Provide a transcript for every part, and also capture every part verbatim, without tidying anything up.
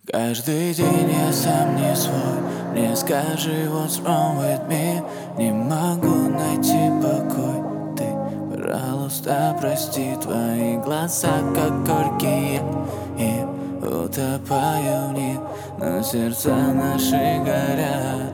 Каждый день я сам не свой. Мне скажи, what's wrong with me? Не могу найти покой. Ты, пожалуйста, прости. Твои глаза, как горькие, и утопаю в них, но сердца наши горят.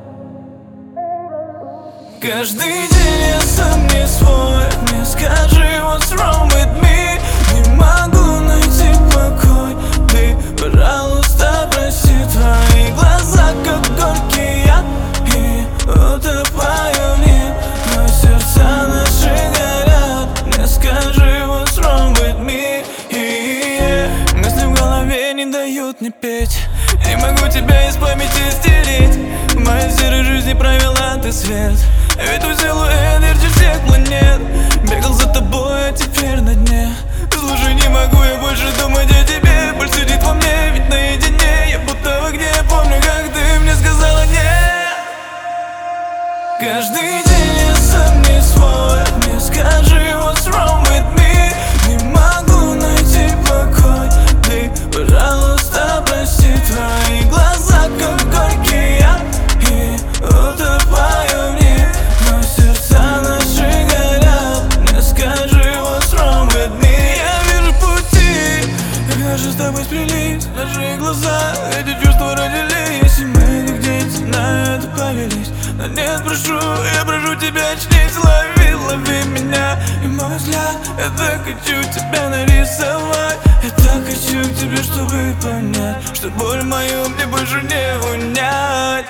Каждый день я сам не свой. Мне скажи, what's wrong with me? Не могу найти покой. Ты, пожалуйста, прости. Твои глаза, как горький яд, и утопаю в них, но сердца наши горят. Мне скажи, what's wrong with me? Yeah. Мысли в голове не дают мне петь. Не могу тебя из памяти стереть. В моей серой жизни провела ты свет. Ведь твой силуэт ярче всех планет. Бегал за тобой, а теперь на дне. Слушай, не могу я больше думать о тебе. Боль сидит во мне, ведь наедине. Я будто в огне, помню, как ты мне сказала нет. Каждый день я сам не свой. Мне скажи, what's wrong with me? Не могу найти покой. Ты, пожалуйста, прости. Твои глаза, как горький яд, и утопаю в них, но сердца наши горят. Мне скажи, what's wrong with me? Я вижу пути, как наши с тобой сплелись. Наши глаза, эти чувства родились, и мы как дети на это повелись. Но нет, прошу, я прошу тебя, очнись, лови, лови меня. И мой взгляд, я так хочу тебя нарисовать. Я так хочу к тебе, чтобы понять, что боль мою мне больше не унять.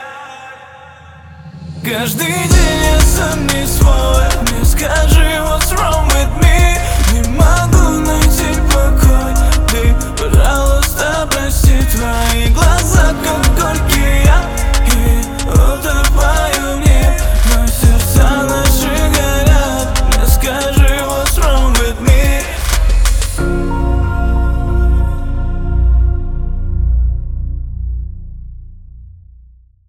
Каждый день я сам не свой. Мне скажи, what's wrong with me? Не могу найти покой. Ты, пожалуйста,